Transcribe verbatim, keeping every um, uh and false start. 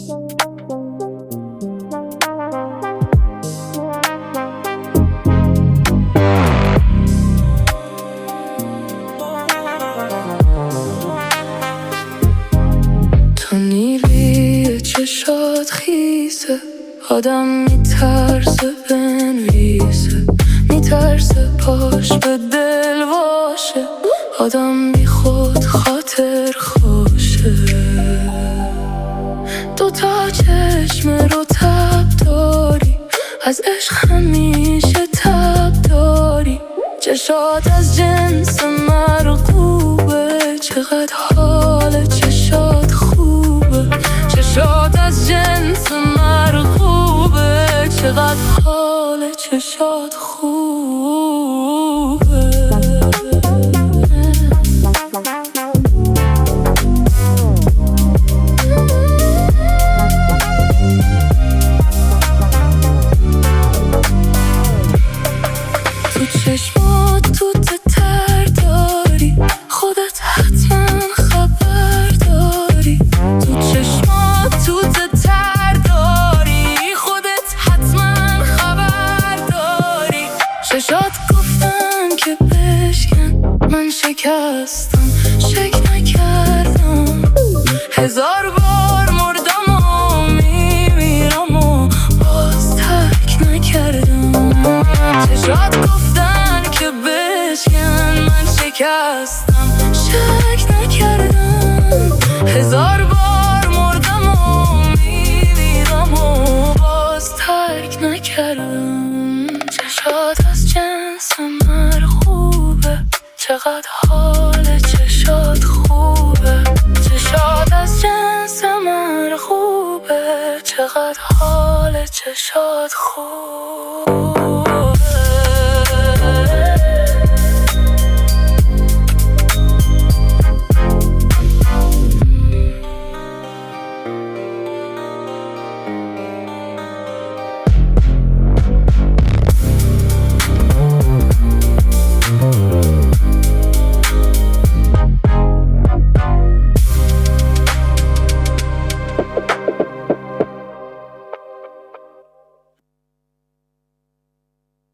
تو نیلی چشات خیسه، آدم میترسه بنویسه، میترسه پاش به دل باشه، آدم بی خود خاطر خوشه. دوتا چشم رو تب داری، از عشق همیشه تب داری، چشات از جنس مرغوبه، چقدر حال چشات خوبه، چشات از جنس مرغوبه، چقدر حال چشات خوبه. تو چشمات تو تر داری، خودت حتما خبر داری، تو چشمات تو تر داری، خودت حتما خبر داری. چشات گفتن که بشکن، من شکستم شک نکردم، هزار بار مردم و میمیرم و باز ترک نکردم. چشات گفتن که بشکن، من شکستم شک نکردم، هزار بار مردم و میمیرم و باز ترک نکردم. چشات از جنس مرغوبه، چقدر حال چشات خوبه، چشات از جنس مرغوبه، چقدر حال چشات خوبه.